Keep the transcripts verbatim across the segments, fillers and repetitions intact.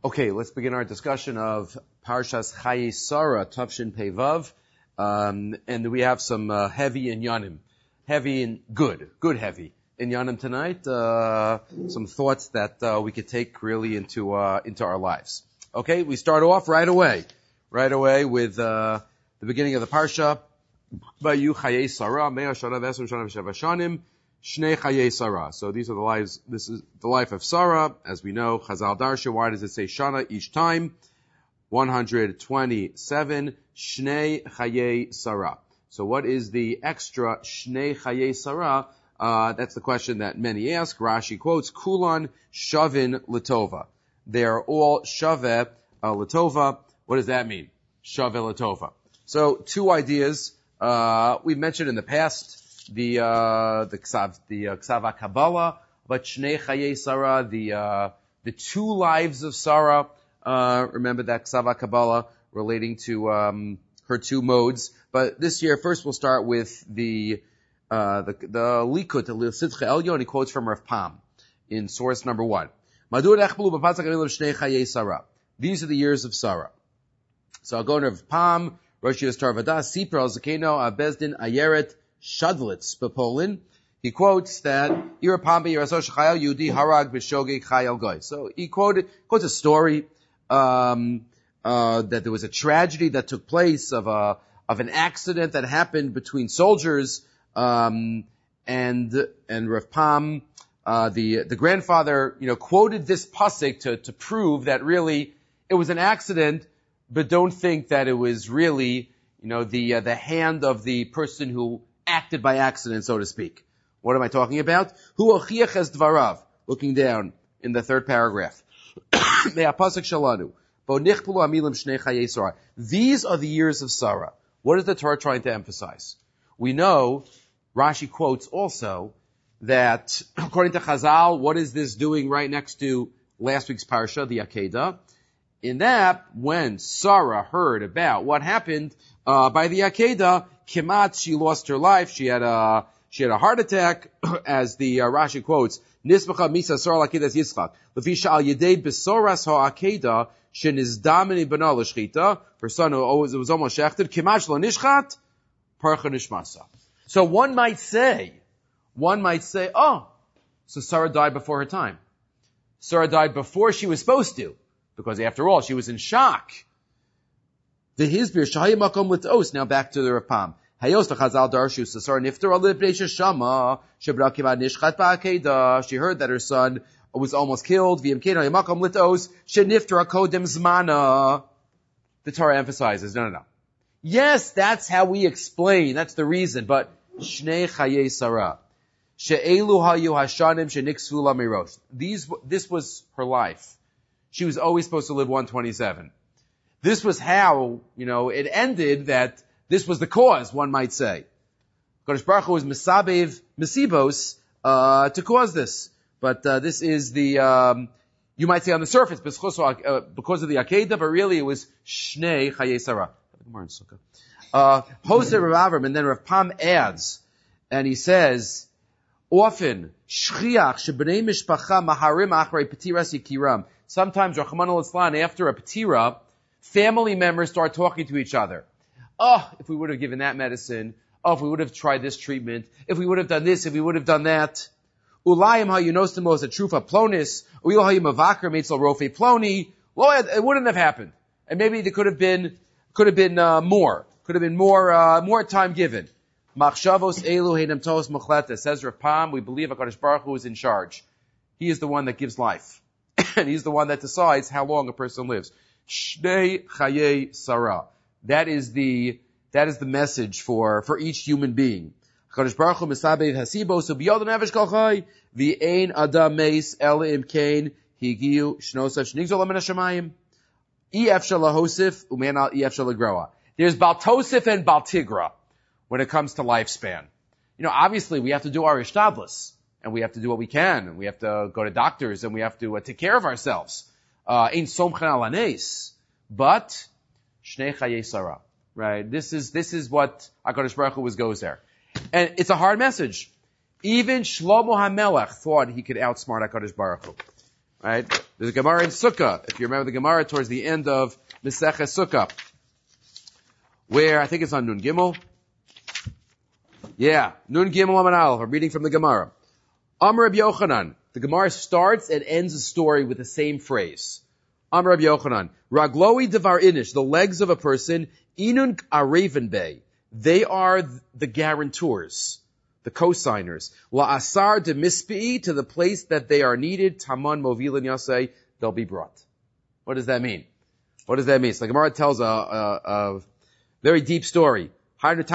Okay, let's begin our discussion of Parshas Chayei Sarah, Tavshin Pei Vav, um, and we have some uh, heavy inyanim, heavy and good, good heavy inyanim tonight. Uh, some thoughts that uh, we could take really into uh, into our lives. Okay, we start off right away, right away with uh, the beginning of the parsha. Vayu Chayei Sarah, Mea Shana Vesum Shana V'Sheva Shanim. Shnei Chayei Sarah. So these are the lives, this is the life of Sarah. As we know, Chazal Darsha, why does it say Shana each time? one hundred twenty-seven, Shnei Chayei Sarah. So what is the extra Shnei Chayei Sarah? Uh, that's the question that many ask. Rashi quotes, Kulan Shavin Latova. They are all Shaveh uh, Latova. What does that mean? Shaveh Latova. So two ideas, uh, we've mentioned in the past, the uh the Ksav the uh, Ksav Kabbalah, but Shnei Chayei Sarah, the uh the two lives of Sarah. Uh remember that Ksav Kabbalah relating to um her two modes. But this year, first we'll start with the uh the the Likut the Sidche Elyon. He quotes from Rav Pam in source number one. These are the years of Sarah. So I'll go to Rav Pam, Rosh Yistar Vadas, Sipra al Zakeno Abezdin Ayeret Shadlitz, Poland. He quotes that Yudi Harag B'Shogeg Chayal Goy. So he quoted quotes a story um, uh, that there was a tragedy that took place of a of an accident that happened between soldiers um, and and Rav Pam, uh, the the grandfather, you know, quoted this pasuk to to prove that really it was an accident, but don't think that it was really, you know, the uh, the hand of the person who acted by accident, so to speak. What am I talking about? Hu ochiach es dvarav. Looking down in the third paragraph. Me'apasuk shalanu. Bo nichpulu amilim shnei chayei Sarah. These are the years of Sarah. What is the Torah trying to emphasize? We know, Rashi quotes also, that according to Chazal, what is this doing right next to last week's parsha, the Akedah? In that, when Sarah heard about what happened uh, by the Akedah, Kimat, she lost her life. She had a she had a heart attack, as the uh, Rashi quotes. Nisbacha misa Sarah lakedas Yitzchak. Lefisha al yedei besoras ha'akedah shenizdamini b'na l'shchita. Her son always it was almost shechted. Kimat shlo nishchat parcha nishmasa. So one might say, one might say, oh, so Sarah died before her time. Sarah died before she was supposed to. Because after all, she was in shock. The Hizbir Shahayim Makom Litos. Now back to the Rav Pam. Hayos v'Chazal Darshu Sasar Nifter Alib Bnei Sheshama Shebra Kivad Nishchat Ba'Akedah. She heard that her son was almost killed. V'Yim Kena Makom Litos Shenifter Akodem Zmana. The Torah emphasizes, no, no, no. Yes, that's how we explain. That's the reason. But Shnei Chayei Sarah. She'elu Hayu Hashanim Sheniksu Lamirosh. These, this was her life. She was always supposed to live one twenty-seven. This was how, you know, it ended, that this was the cause, one might say. Kodesh Baruch Hu was Mesabev, Mesibos, uh, to cause this. But, uh, this is the, um, you might say on the surface, because of the Akedah, but really it was Shnei Chayei Sarah. Uh, Hoseh Rav Avram, and then Rav Pam adds, and he says, often, Shchiach, Shebnei Mishpacha, Maharim Achrei Petiras Yikiram. Sometimes, Rachman al-Islan, after a Petira, family members start talking to each other. Oh, if we would have given that medicine. Oh, if we would have tried this treatment. If we would have done this, if we would have done that. Ulayim ha-yunostimos a-trufa plonis. Uyil ha-yumavakar meitzel rofe ploni. Well, it wouldn't have happened. And maybe there could have been, could have been, uh, more. Could have been more, uh, more time given. Machshavos elu heidem tos mochleta. Says Rav Pam, we believe HaKadosh Baruch Hu is in charge. He is the one that gives life. And he's the one that decides how long a person lives. Shnei Chayei Sarah. That is the, that is the message for, for each human being. HaKadosh Baruch Hu misabev hasibos ubiyod nefesh kol chay v'ein adam meis el im kain higiu shnosav shnigzol amin hashamayim ef shalahosif uman al ef shalagroa. There's Baltosif and Baltigra when it comes to lifespan. You know, obviously we have to do our ishtadlus. And we have to do what we can, and we have to go to doctors, and we have to uh, take care of ourselves. Ein somchen al hanes, but Shnei Chayei Sarah, right? This is this is what HaKadosh Baruch Hu was goes there, and it's a hard message. Even Shlomo HaMelech thought he could outsmart HaKadosh Baruch Hu. Right? There's a Gemara in Sukkah, if you remember the Gemara towards the end of Maseches Sukkah, where I think it's on Nun Gimel. Yeah, Nun Gimel Amud Aleph. I'm reading from the Gemara. Amar Rabbi Yochanan. The Gemara starts and ends the story with the same phrase. Amar Rabbi Yochanan. Ragloi devar inish, the legs of a person, inun areven bay. They are the guarantors, the co-signers. La asar de mispi, to the place that they are needed. Taman movilin yasei, they'll be brought. What does that mean? What does that mean? So the Gemara tells a, a, a very deep story. There were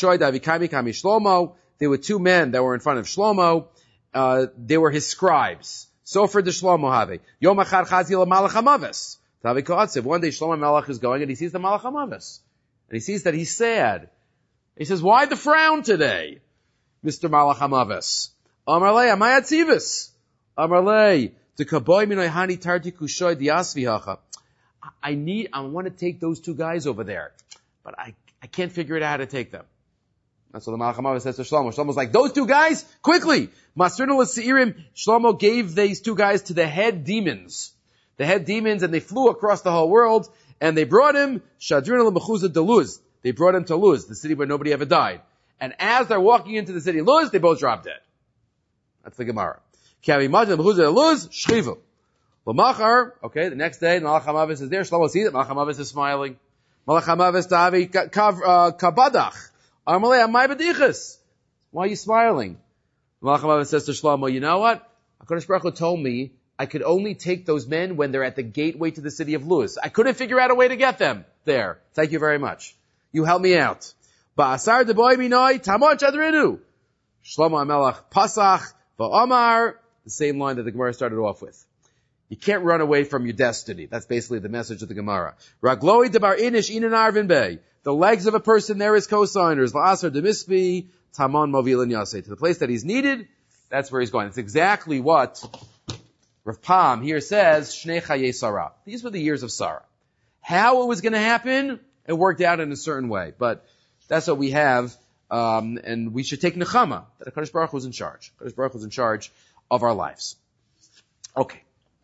two men that were in front of Shlomo. Uh, they were his scribes. Sofer de Shlomo have. Yom achad chazil malach hamavis. One day Shlomo Melech is going and he sees the malach hamavis. And he sees that he's sad. He says, why the frown today, Mister Malach hamavis? Amar lei, amay atzivis. Amar lei, de kaboy minay hani tarti kushoy diasvi hacha. I need, I want to take those two guys over there, but I, I can't figure it out how to take them. That's what the Malach HaMavis says to Shlomo. Shlomo's like, those two guys, quickly! Masrinu l'Seirim, Shlomo gave these two guys to the head demons. The head demons, and they flew across the whole world, and they brought him, Shadrin l'Mechuza de Luz. They brought him to Luz, the city where nobody ever died. And as they're walking into the city of Luz, they both drop dead. That's the Gemara. Ki Avimad l'Mechuza de Luz, Shchivu. L'machar, okay, the next day, the Malach HaMavis is there, Shlomo sees it, Malach HaMavis is smiling. Malach HaMavis ta'avi kabadach. Amalei amay b'dichas. Why are you smiling? Malach HaMavis says to Shlomo, you know what? HaKadosh Baruch Hu told me I could only take those men when they're at the gateway to the city of Luz. I couldn't figure out a way to get them there. Thank you very much. You helped me out. Ba'asar deboy minoi tamon chadrinu. Shlomo HaMelech pasach va'omar. The same line that the Gemara started off with. You can't run away from your destiny. That's basically the message of the Gemara. Ragloi debar inish inan arvin bey. The legs of a person there is co-signers. La'asar de mispi tamon movilin yaseh. To the place that he's needed, that's where he's going. It's exactly what Rav Pam here says, Shnei Chayei Sarah. These were the years of Sarah. How it was going to happen, it worked out in a certain way. But that's what we have, um, and we should take nechama, that HaKadosh Baruch Hu was in charge. HaKadosh Baruch Hu was in charge of our lives. Okay.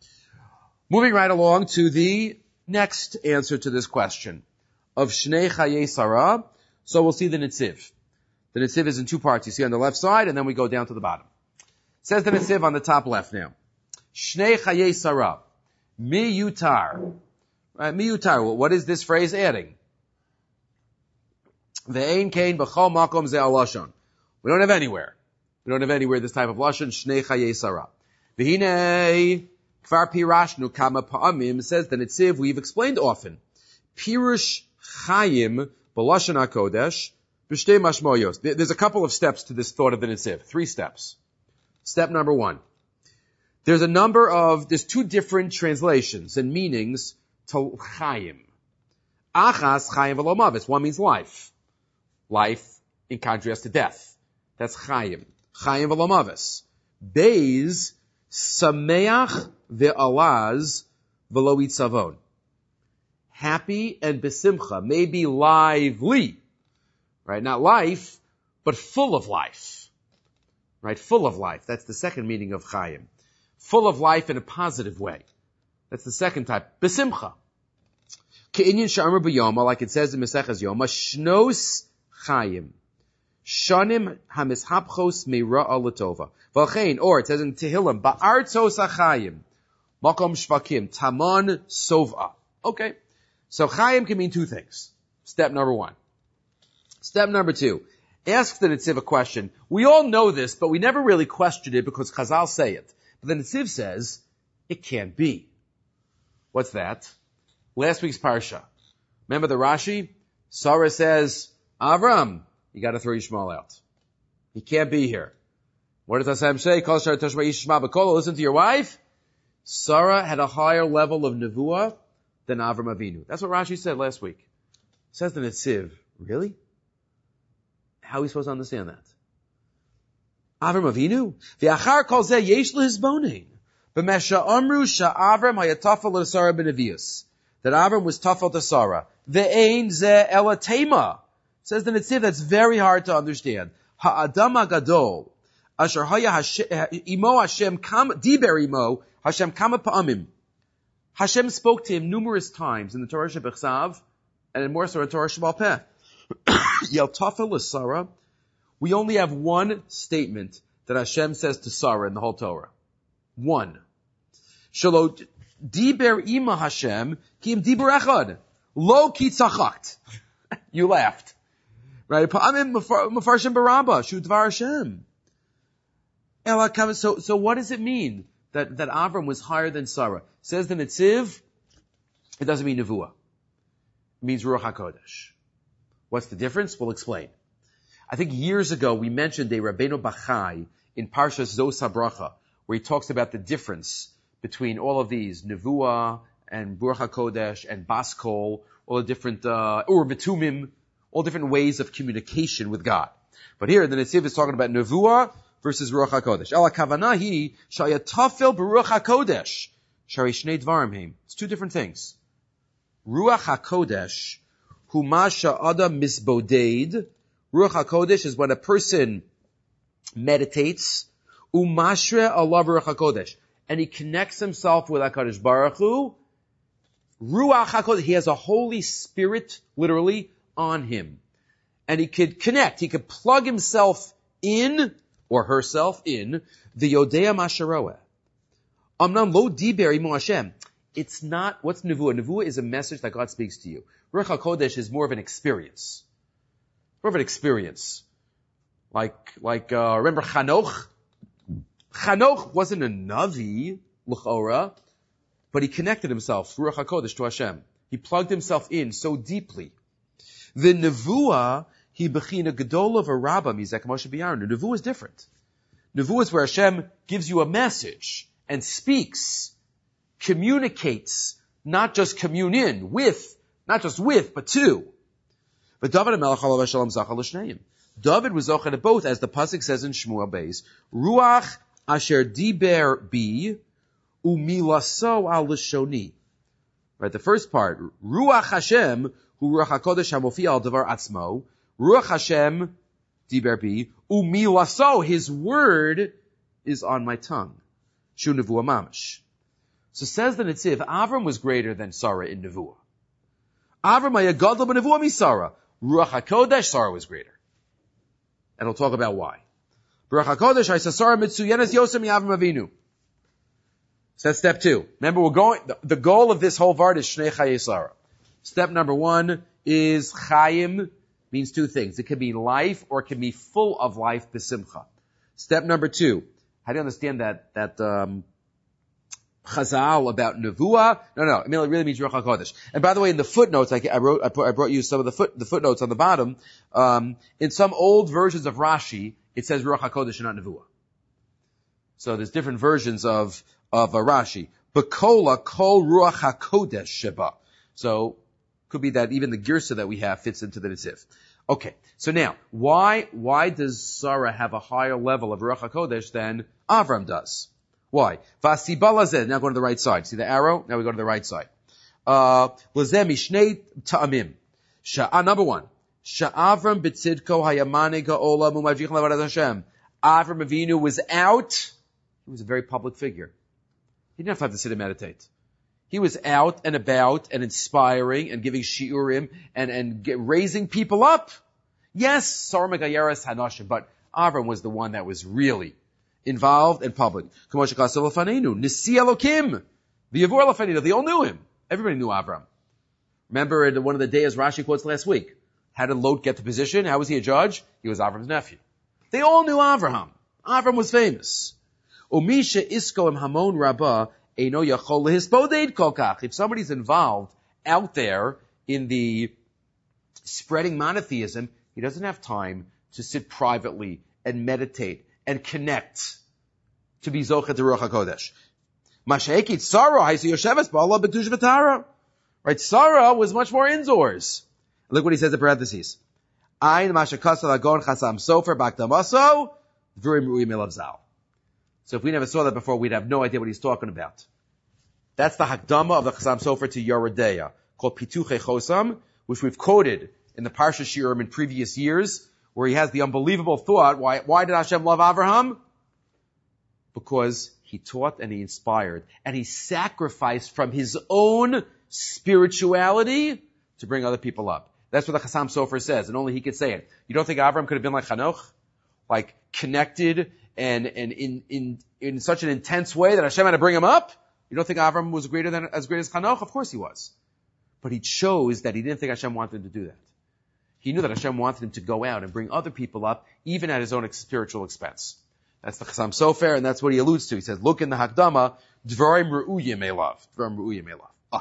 Moving right along to the next answer to this question of Shnei Chayei Sarah. So we'll see the Netziv. The Netziv is in two parts. You see on the left side, and then we go down to the bottom. It says the Netziv on the top left now. Shnei Chayei Sarah. Mi yutar. Right, mi yutar. What is this phrase adding? Ve'ein kein b'chol makom ze al-lashon. We don't have anywhere. We don't have anywhere this type of lashon. Shnei Chayei Sarah. V'hinei kvar pirashnu kama pa'amim. Says the Netziv, we've explained often. Pirush Chayim b'lashon HaKodesh b'shtei mashmoyos. There's a couple of steps to this thought of the Netziv. Three steps. Step number one. There's a number of, there's two different translations and meanings to Chayim. Achas Chayim v'lo mavis. One means life. Life in contrast to death. That's Chayim. Chayim v'lo mavis. Beis Sameach ve'alaz v'lo itzavon. Happy and besimcha, maybe lively, right? Not life, but full of life, right? Full of life. That's the second meaning of Chayim. Full of life in a positive way. That's the second type. Besimcha. Ke'inyan sha'amar b'yoma, like it says in Maseches Yoma, shnos Chayim. Shanim hamishapchos meira'a l'tova. V'alchein, or it says in Tehillim, ba'artzos ha'chayim. Makom shvakim. Taman sova. Okay. So Chayim can mean two things. Step number one. Step number two. Ask the Netziv a question. We all know this, but we never really question it because Chazal say it. But the Netziv says, it can't be. What's that? Last week's Parsha. Remember the Rashi? Sarah says, Avram, you gotta throw Yishmael out. He can't be here. What does Hashem say? Listen to your wife. Sarah had a higher level of nevuah than Avram Avinu. That's what Rashi said last week. Says the Netziv, really? How are we supposed to understand that? Avram Avinu? V'achar kol zeh yesh lehizbonin. B'mesha amru sha'avram hayatafel l'Sarah b'nevius. That Avram was tafel to Sarah. Ve'ein zeh elatema. Says the Netziv, that's very hard to understand. Ha'adam ha'gadol. Asher haya imo Hashem kam diber imo Hashem kama pa'amim. Hashem spoke to him numerous times in the Torah Shebechsav and in more so in Torah Shebal Peh. Yaltafel l'Sara. We only have one statement that Hashem says to Sarah in the whole Torah. One. Shalo diber ima Hashem ki im diber echad. Lo ki tzachakt. You laughed. Right? Pa'amim mefarshim barabba. Shu dvar Hashem. So, so what does it mean that, that Avram was higher than Sarah? Says the Netziv, it doesn't mean Nevuah. It means Ruach HaKodesh. What's the difference? We'll explain. I think years ago we mentioned a Rabbeinu Bachai in Parshas Zos HaBracha, where he talks about the difference between all of these, Nevuah and Ruach HaKodesh and Bas Kol, all the different, uh, Ur Betumim, all different ways of communication with God. But here the Netziv is talking about Nevuah versus Ruach HaKodesh. Ala kavanahi shayatafel b'Ruach HaKodesh. Shari shnei dvarim heim. It's two different things. Ruach HaKodesh, hu masha adam misbodeid. Ruach HaKodesh is when a person meditates. Umashre Allah Ruach HaKodesh. And he connects himself with HaKadosh Baruch Hu. Ruach HaKodesh, he has a Holy Spirit, literally, on him. And he could connect, he could plug himself in, or herself in, the Yodea Masharoeh. Amnam lo diber imo Hashem. It's not, what's Nevuah? Nevuah is a message that God speaks to you. Ruach HaKodesh is more of an experience. More of an experience. Like, like, uh, remember Chanoch? Chanoch wasn't a Navi, l'chora, but he connected himself, Ruach HaKodesh, to Hashem. He plugged himself in so deeply. The Nevuah, he bechina gedola v'rabba mizek Moshe b'Aaron. The Nevuah is different. Nevuah is where Hashem gives you a message and speaks, communicates, not just commune in, with, not just with, but to. But David HaMelech alav shalom zachal l'shneim. David was zocheh to both, as the pasuk says in Shmuel Beis, Ruach asher diber bi umilaso al l'shoni. Right, the first part, Ruach Hashem, hu Ruach HaKodesh hamofi al davar atzmo, Ruach Hashem, diber bi, umilaso, his word is on my tongue. Shu nevuah mamash. So says the Netziv, Avram was greater than Sarah in nevuah. Avram ayagadol b'nevuah mi Sarah. Ruach HaKodesh, Sarah was greater. And we'll talk about why. Ruach HaKodesh, I said Sarah mitzuyenes yosem mi Avram Avinu. So that's step two. Remember, we're going, the, the goal of this whole vart is Shnei Chayei Sarah. Step number one is Chayim, means two things. It can be life or it can be full of life, besimcha. Step number two, how do you understand that, that, um, Chazal about Nevuah? No, no, I mean, it really means Ruach HaKodesh. And by the way, in the footnotes, I, I wrote, I, put, I brought you some of the foot, the footnotes on the bottom. Um, in some old versions of Rashi, it says Ruach HaKodesh and not Nevuah. So there's different versions of, of uh, Rashi. Bekola kol Ruach HaKodesh sheba. So, could be that even the girsa that we have fits into the Netziv. Okay, so now, why, why does Sarah have a higher level of Ruach HaKodesh than Avram does? Why? Vasibala, now go to the right side. See the arrow? Now we go to the right side. Uh, mishnei ta'amim. Sha'a, number one. Sha'avram b'tzidko hayamane ga'ola mumavjich levaraz Hashem. Avram Avinu was out. He was a very public figure. He didn't have to sit and meditate. He was out and about and inspiring and giving shiurim and, and get, raising people up. Yes, Sarah Megayeres Hanashim, but Avram was the one that was really involved and public. Nisi Elokim. The Yavur Lafaninu. They all knew him. Everybody knew Avram. Remember in one of the days Rashi quotes last week. How did Lot get the position? How was he a judge? He was Avram's nephew. They all knew Avraham. Avram was famous. Umisha isko im hamon rabba eino yachol lehispodeid kolkach. If somebody's involved out there in the spreading monotheism, he doesn't have time to sit privately and meditate and connect to be Zochet to Ruach HaKodesh. Masha'ekit Sarah, Haisu Yosheves Ba'ala B'Tush V'Tara. Right, Sarah was much more indoors. Look what he says in parentheses. Ayin Masha'kasa Lagon Chasam Sofer B'Akdamaso V'Rim Ru'im Elav Zal. So if we never saw that before, we'd have no idea what he's talking about. That's the Hakdama of the Chasam Sofer to Yoredeya, called Pituche Chosam, which we've quoted in the Parsha Shiurim in previous years, where he has the unbelievable thought, why, why did Hashem love Avraham? Because he taught and he inspired, and he sacrificed from his own spirituality to bring other people up. That's what the Chassam Sofer says, and only he could say it. You don't think Avram could have been like Hanoch? Like, connected and, and in, in, in such an intense way that Hashem had to bring him up? You don't think Avram was greater than, as great as Hanoch? Of course he was. But he chose that he didn't think Hashem wanted him to do that. He knew that Hashem wanted him to go out and bring other people up, even at his own spiritual expense. That's the Chassam Sofer, and that's what he alludes to. He says, look in the Hakdama, Dvarim Ru'uyim Elav. Dvarim Ru'uyim Elav. Ah.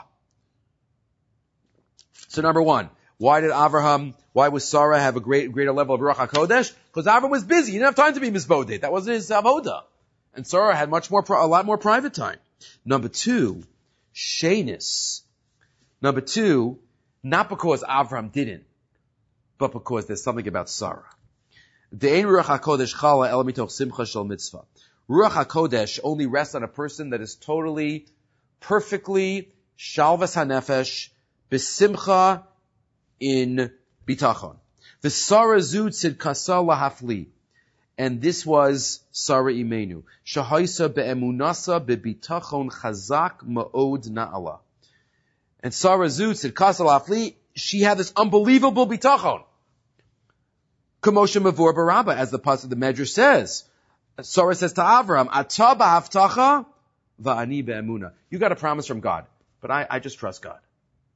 So number one, why did Avraham, why was Sarah have a great, greater level of Ruach HaKodesh? Because Avraham was busy. He didn't have time to be Mizbodet. That wasn't his avoda. And Sarah had much more, a lot more private time. Number two, Shenis. Number two, not because Avraham didn't, but because there's something about Sarah. De'ein Ruach HaKodesh chala el mitoch simcha shel mitzvah. Ruach HaKodesh only rests on a person that is totally, perfectly, shalvas hanefesh, besimcha, in bitachon. The Sarah Zut sid kasa lahafli. And this was Sarah Imenu. Shahaisa be'emunasa be'bitachon chazak ma'od na'ala. And Sarah Zut sid kasa lahafli, she had this unbelievable bitachon. Kamosha Mavur Baraba, as the pasuk the Medrash says. Sarah says to Avram, Ata b'haftacha va'ani be'emuna. You got a promise from God, but I, I just trust God.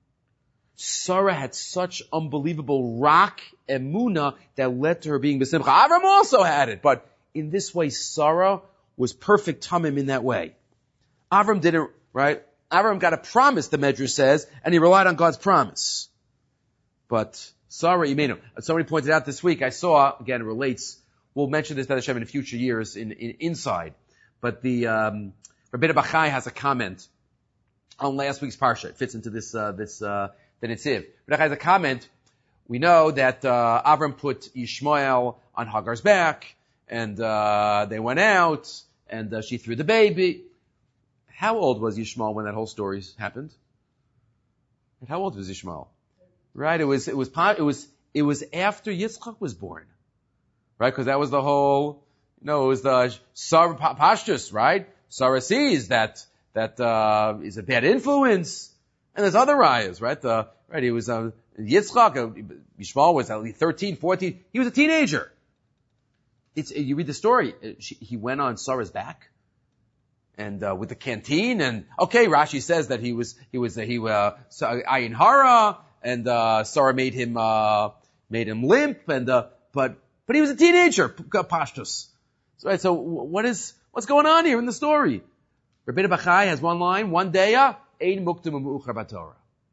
Sarah had such unbelievable rock emuna that led to her being besimcha. Avram also had it, but in this way, Sarah was perfect tamim in that way. Avram didn't, right? Avram got a promise, the Medrash says, and he relied on God's promise. But Sarah Imenu, somebody pointed out this week, I saw, again, it relates, we'll mention this, B'ezras Hashem, in future years, in, in inside, but the, um, Rabbeinu Bachai has a comment on last week's parsha. It fits into this, uh, this, uh, the Nitziv. But has a comment. We know that uh, Avram put Ishmael on Hagar's back, and uh, they went out, and uh, she threw the baby. How old was Ishmael when that whole story happened? And how old was Ishmael? Right? It was it was it was it was after Yitzchak was born, right? Because that was the whole. No, it was the Sarah Pashtus, right? Sarah sees that that uh, is a bad influence. And there's other rayas, right? The, right, he was, uh, Yitzchak, uh, Yishmael was at least thirteen, fourteen. He was a teenager. It's, you read the story. She, he went on Sarah's back. And, uh, with the canteen and, okay, Rashi says that he was, he was, uh, he, uh, Ayin Hara, and, uh, Sarah made him, uh, made him limp, and, uh, but, but he was a teenager, Pashtus. So, right, so what is, what's going on here in the story? Rabbeinu Bachai has one line, one day, uh, Ein muktim u'mu'uchar b'Torah.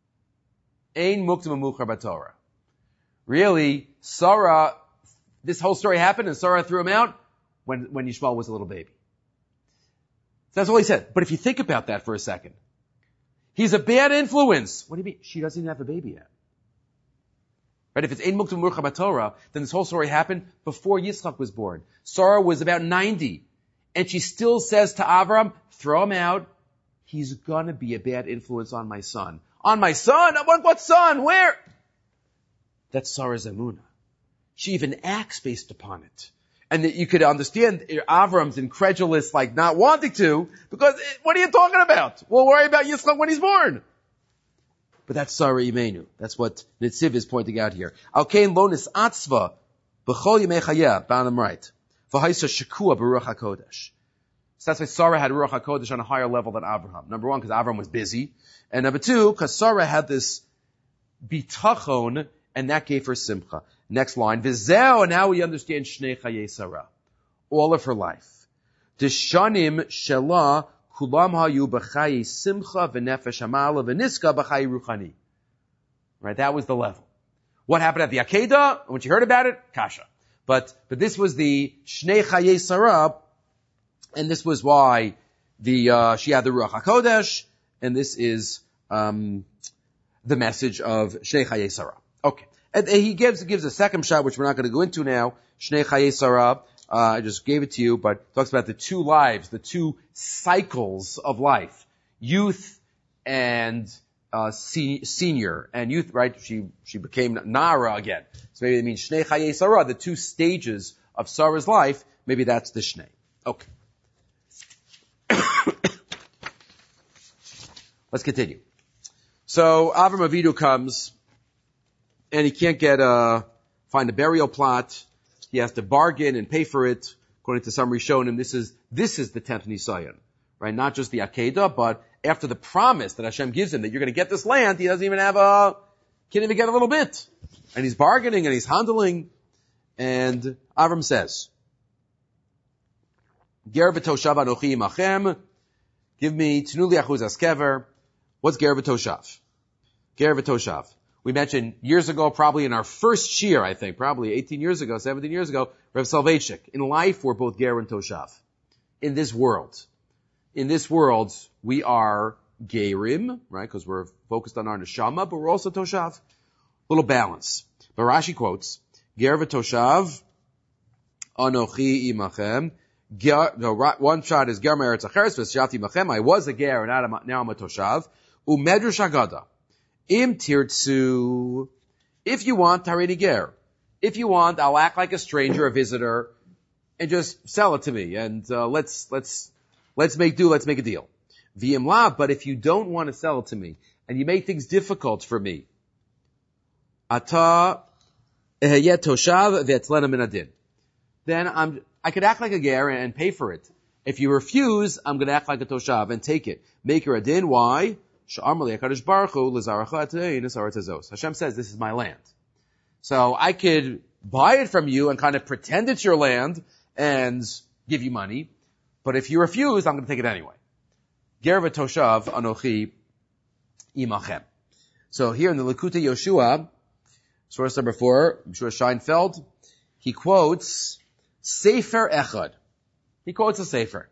Ein muktim u'mu'uchar b'Torah. Really, Sarah, this whole story happened and Sarah threw him out when, when Yishmael was a little baby. So that's all he said. But if you think about that for a second, he's a bad influence. What do you mean? She doesn't even have a baby yet. Right? If it's Ein muktim u'mu'uchar b'Torah, then this whole story happened before Yitzchak was born. Sarah was about ninety. And she still says to Avram, throw him out. He's gonna be a bad influence on my son. On my son? What, what son? Where? That's Sarah's emunah. She even acts based upon it. And that you could understand Avram's incredulous, like not wanting to, because what are you talking about? We'll worry about Yitzchak when he's born. But that's Sarah Imenu. That's what Nitziv is pointing out here. Al-Kain lonis atzva b'chol yimei chayeh, bottom right. V'haisa shekua b'ruach HaKodesh. So that's why Sarah had Ruach HaKodesh on a higher level than Abraham. Number one, because Abraham was busy. And number two, because Sarah had this bitachon, and that gave her simcha. Next line, V'zeo, and now we understand Shnei Chayei Sarah. All of her life. Dishanim Shelah, Kulam Hayu B'chayei Simcha, V'nefesh Hamala, V'niska B'chayei Ruchani. Right, that was the level. What happened at the Akedah? When she heard about it, Kasha. But, but this was the Shnei Chayei Sarah, and this was why the uh, she had the Ruach HaKodesh, and this is um, the message of Shnei Chayei Sarah. Okay, and, and he gives gives a second shot, which we're not going to go into now. Shnei Chayei Sarah. Uh, I just gave it to you, but talks about the two lives, the two cycles of life: youth and uh, se- senior, and youth. Right? She she became Nara again. So maybe it means Shnei Chayei Sarah, the two stages of Sarah's life. Maybe that's the Shnei. Okay. Let's continue. So Avram Avinu comes, and he can't get a, find a burial plot. He has to bargain and pay for it. According to some Rishonim, this is, this is the tenth Nisayon, right? Not just the Akedah, but after the promise that Hashem gives him that you're going to get this land, he doesn't even have a, can't even get a little bit. And he's bargaining and he's handling. And Avram says, Ger v'toshav anochi imachem, give me tnuli achuz askever. What's ger v'toshav? Ger v'toshav. We mentioned years ago, probably in our first year, I think, probably eighteen years ago, seventeen years ago, Rev Soloveitchik. In life, we're both ger and toshav. In this world. In this world, we are gerim, right, because we're focused on our neshama, but we're also toshav. Little balance. But Rashi quotes, ger v'toshav, anochi imachem. No, one shot is ger me'eretz acheres v'shati imachem. I was a ger, and now I'm a toshav. Umedrash agada. Im tirtzu. If you want, tarini ger. If you want, I'll act like a stranger, a visitor, and just sell it to me. And uh, let's let's let's make do. Let's make a deal. V'im lav. But if you don't want to sell it to me, and you make things difficult for me, ata eheyet toshav v'etzlena min adin. Then I'm I could act like a ger and pay for it. If you refuse, I'm going to act like a toshav and take it. Make your adin. Why? Hashem says, this is my land. So I could buy it from you and kind of pretend it's your land and give you money. But if you refuse, I'm going to take it anyway. Ger v'toshav anochi imachem. So here in the Likutei Yoshua, source number four, Yeshua Scheinfeld, he quotes Sefer Echad. He quotes a Sefer.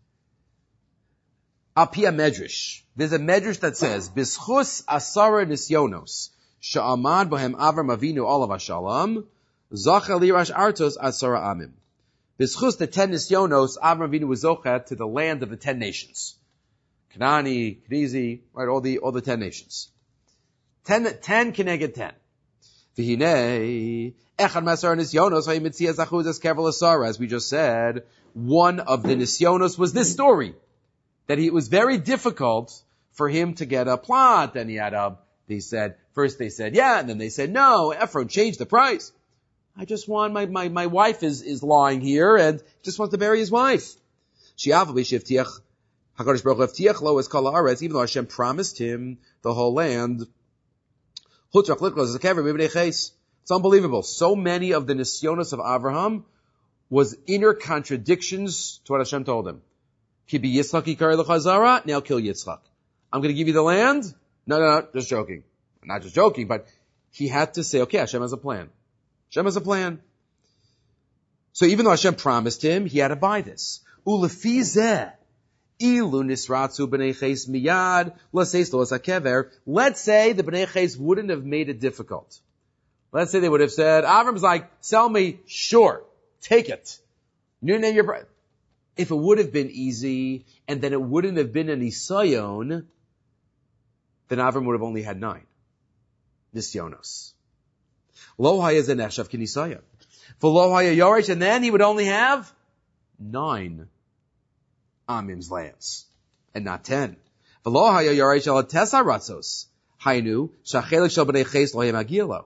Apia Medrash. There's a Medrash that says, Bischus asara nisyonos, sha'amad bohem Avram Avinu olav hashalom, zacha lirash artos asara amim. Bischus the ten nisyonos, Avram Avinu was zocha to the land of the ten nations. Kanani, Kenizi, right, all the, all the ten nations. Ten, ten keneged ten. V'hinei, echad masar nisyonos, ha'yimitziya zachuz es kevel asara, as we just said, one of the nisyonos was this story. That he, it was very difficult for him to get a plot. Then he had a, they said, first they said yeah, and then they said no, Ephron changed the price. I just want, my, my, my wife is, is lying here and just wants to bury his wife. HaKadosh Baruch Hu evtiach lo es kol haaretz, even though Hashem promised him the whole land. It's unbelievable. So many of the nisyonos of Avraham was inner contradictions to what Hashem told him. Kibi Yitzchak yikar l'chazara, now kill Yitzchak. I'm going to give you the land? No, no, no, just joking. Not just joking, but he had to say, okay, Hashem has a plan. Hashem has a plan. So even though Hashem promised him, he had to buy this. Ulefi zeh, ilu nisratzu b'nei ches miyad, l'seis lo hakever. Let's say the b'nei ches wouldn't have made it difficult. Let's say they would have said, Avram's like, sell me, sure, take it. New name your price. If it would have been easy, and then it wouldn't have been an Nisayon, then Avram would have only had nine. Nisyonos. Lo haya zeneshav k'nisayon. For lo haya yoresh, and then he would only have nine Amim's lands, and not ten. For lo haya yoresh ala tesa ratzos. Hainu, shachelik shal b'nei ches lo haya magilo.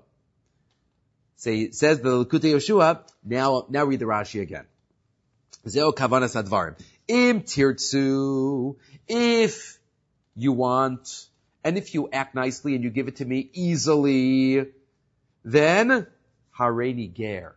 Say, says the Likutei Yoshua, now, now read the Rashi again. Zeo kavanas advarim. Im tirtzu, if you want, and if you act nicely and you give it to me easily, then hareini ger.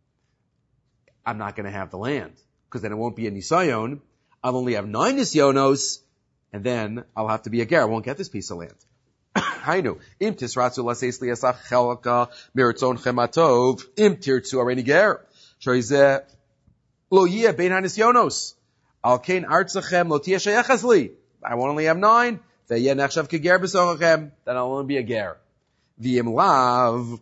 I'm not going to have the land, because then it won't be a nisayon. I'll only have nine nisyonos, and then I'll have to be a ger. I won't get this piece of land. Hainu, im tisratzu laseis liyasach chelka miratzon chematov, im tirtzu hareini ger. Shoyzeh, Lo yeh bein hanisyonos. Al kein artzachem lo tiyeh sheyechas li. I will only have nine. Ve'yeh nechshav keger b'sochachem. Then I'll only be a ger. V'yim lav.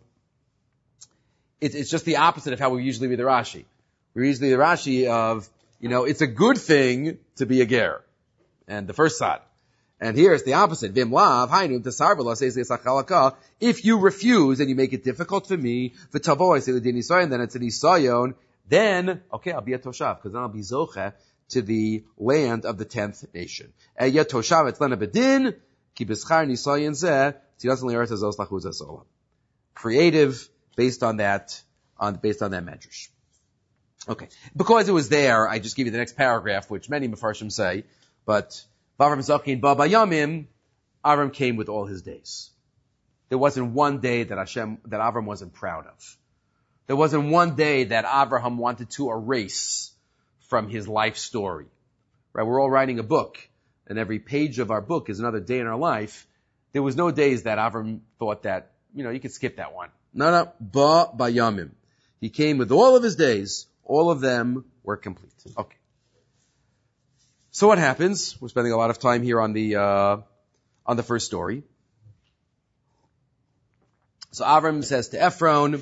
It's, it's just the opposite of how we usually read the Rashi. We usually read the Rashi of, you know, it's a good thing to be a ger. And the first side. And here it's the opposite. V'yim lav. Hainu tesar v'lo seis le'esach chalaka. If you refuse and you make it difficult for me, v'tavo I say l'din nisayon, then it's an nisayon. Then, okay, I'll be a toshav, because then I'll be zoche to the land of the tenth nation. Eya toshav etzlena bedin, Ki b'schar nisayin zeh tziras l'eretz hazos lachuz hasolam. Creative, based on that, on based on that medrash. Okay, because it was there, I just give you the next paragraph, which many Mefarshim say, but Vavram Zakin Ba Bayamim, Avram came with all his days. There wasn't one day that Hashem, that Avram wasn't proud of. There wasn't one day that Abraham wanted to erase from his life story. Right? We're all writing a book, and every page of our book is another day in our life. There was no days that Avram thought that, you know, you could skip that one. No, no, Ba Bayamim. He came with all of his days. All of them were complete. Okay. So what happens? We're spending a lot of time here on the, uh, on the first story. So Avram says to Ephron,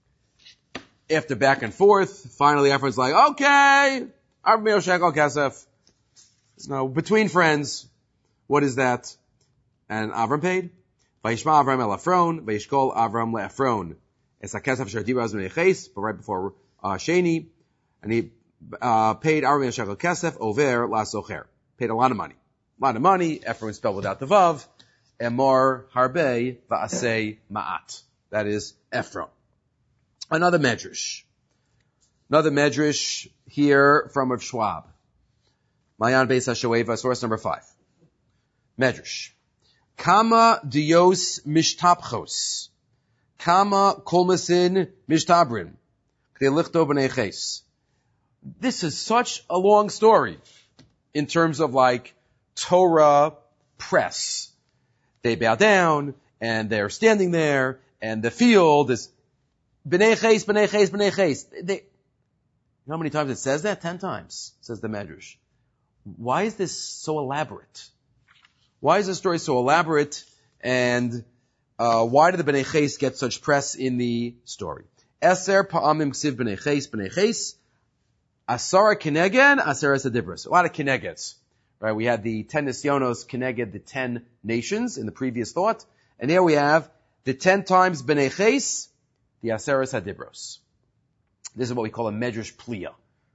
after back and forth, finally Ephron's like, okay, Avram Mil Shekel Kesef. No, between friends, what is that? And Avram paid. Vayishma Avram el Ephron, vayishkol Avram le Ephron. It's a Kesef Shardira as Meneches, but right before uh, Sheni, and he uh, paid Avram Mil Shekel Kesef over la Socher. Paid a lot of money. A lot of money. Ephron spelled without the Vav. Emor Harbe Va'asei Ma'at. That is Ephron. Another medrash. Another medrash here from Rav Schwab. Mayan Beis HaShoeva, source number five. Medrash. Kama dios mishtapchos. Kama kolmasin mishtabrin. K'dei lichto b'nei ches. This is such a long story in terms of like Torah press. They bow down, and they're standing there, and the field is b'nei ches, b'nei ches, b'nei ches. They, you know how many times it says that? Ten times, says the Medrash. Why is this so elaborate? Why is this story so elaborate? And uh, why did the b'nei ches get such press in the story? Eser pa'amim ksiv b'nei ches, b'nei ches. Asara kenegen, asara sadibros. A lot of kenegets. Right, we had the ten nisyonos keneged the ten nations in the previous thought, and here we have the ten times b'nei ches, the aseres hadibros. This is what we call a medrash pliya.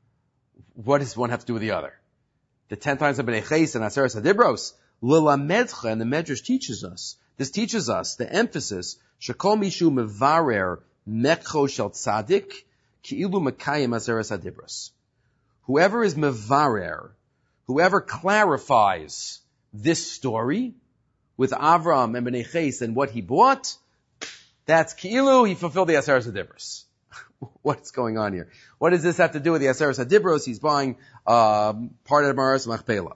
What does one have to do with the other? The ten times of b'nei ches and aseres hadibros, lilamedcha, and the medrash teaches us. This teaches us the emphasis shekol mishu mevarer mekcho shel tzadik ki'ilu mekayim aseres hadibros. Whoever is mevarer, whoever clarifies this story with Avram and Bnei Ches and what he bought, that's Ki'ilu, he fulfilled the Aseres HaDibros. What's going on here? What does this have to do with the Aseres HaDibros? He's buying um, part of Maras Machpelah.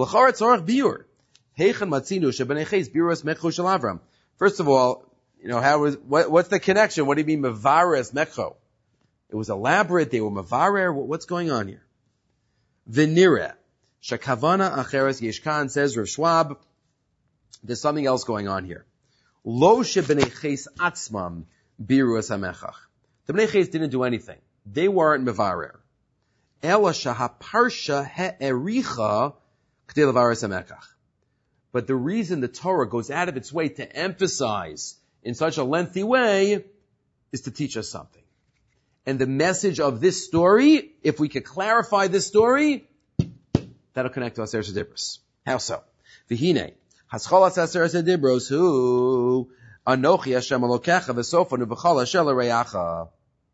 First of all, you know, how was, what, what's the connection? What do you mean Mevares Mekcho? It was elaborate, they were Mevarer, what's going on here? Venire. Shakavana acheres yeshkan, says Rav Schwab, there's something else going on here. Lo shebnei ches atzmam biru es hamechach. The bnei ches didn't do anything. They weren't mevarer. Ela shahaparsha he'ericha k'dei levarer es hamechach. But the reason the Torah goes out of its way to emphasize in such a lengthy way is to teach us something. And the message of this story, if we could clarify this story, that'll connect to Aseres HaDibros. How so? V'hine, hascholas Aseres HaDibros hu anochi Hashem Elokecha v'sofanu v'chol Hashem l'reacha.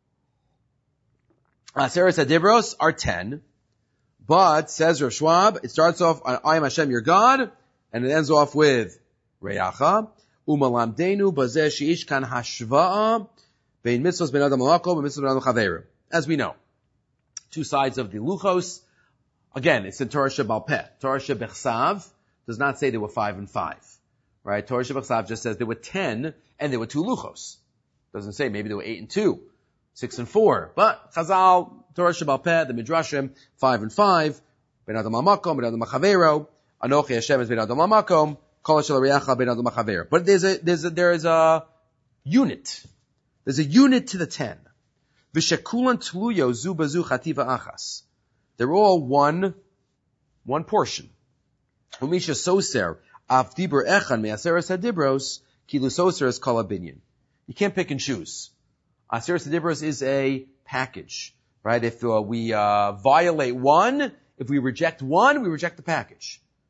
Aseres HaDibros are ten, but, says Rav Schwab, it starts off on I am Hashem your God, and it ends off with reacha. Umalamdenu bazeh sheish kan hashva'a bein mitzvos ben adam malakom and mitzvos ben adam chaveru. As we know, two sides of the luchos. Again, it's in Torah Shebal Peh. Torah Shebechsav does not say there were five and five. Right? Torah Shebechsav just says there were ten and there were two luchos. Doesn't say maybe there were eight and two, six and four. But Chazal, Torah Shebal Peh, the Midrashim, five and five. Ben Adam Amakom, Ben Adam Machavero. Anochi Hashem is Ben Adam Amakom. Kol Shel Riacha Ben Adam Machavero. But there's a, there's a, there is a unit. There's a unit to the ten. V'shekulan tluyo zu bazu chativa achas. They're all one, one portion. Umisha soser av dibur echan me'aseres hadibros kilu soser is kol habinyan. You can't pick and choose. Aseres hadibros is a package, right? If uh, we uh, violate one, if we reject one, we reject the package.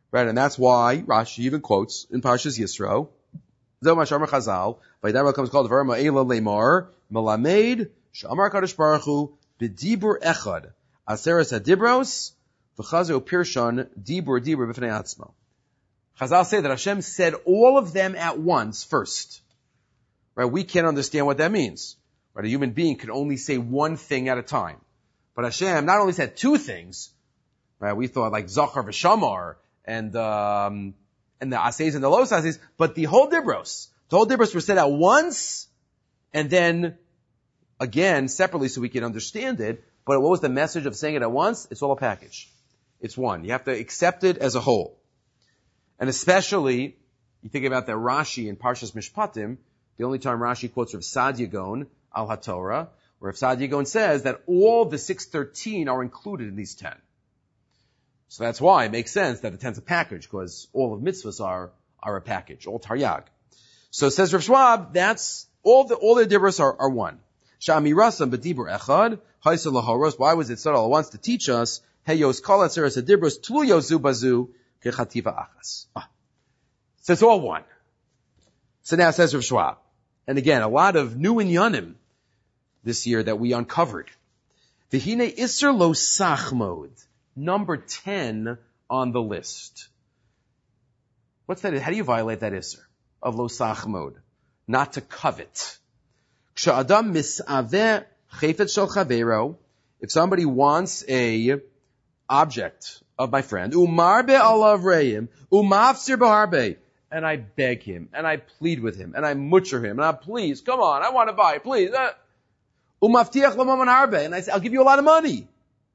Right, and that's why Rashi even quotes in Parshas Yisro, Zeh Mashar Chazal, Vaydar comes called Verma Eila Lemar, Melamed, Shamar Kadosh Baruch Hu, B'dibur Echad, Aseres Hadibros, V'chazu Pirshon, Dibur Dibur B'fnei Atzmo. Chazal say that Hashem said all of them at once first. Right, we can't understand what that means. Right, a human being can only say one thing at a time. But Hashem not only said two things, right, we thought like Zachar v'Shamar, and, um, and the Ases and the Los Ases, but the whole Dibros, the whole Dibros were said at once, and then, again, separately so we can understand it, but what was the message of saying it at once? It's all a package. It's one. You have to accept it as a whole. And especially, you think about that Rashi in Parshas Mishpatim, the only time Rashi quotes Rav Sadia Gaon, Al HaTorah, where Rav Sadia Gaon says that all the six thirteen are included in these ten. So that's why it makes sense that the ten's a package, because all of mitzvahs are, are a package, all taryag. So says Rav Schwab, that's, all the, all the dibros are, are one. Sha'amirasam b'dibur echad, haisa lahoros, why was it said all at once to teach us, heyos kol atzeres adibros, tluyo zu bazu, kechativa achas. So it's all one. So now says Rav Schwab. And again, a lot of new inyanim this year that we uncovered. V'hine iser lo sachmod. Number ten on the list. What's that? How do you violate that isser of lo sachmod? Not to covet. Ksha'adam mis'aveh chayfet shel chavero. If somebody wants a object of my friend, umarbe alav reim, umafsir b'harbe, and I beg him, and I plead with him, and I mutcher him, and I please, come on, I want to buy it, please. Umaftiach l'maman harbe, and I say, I'll give you a lot of money.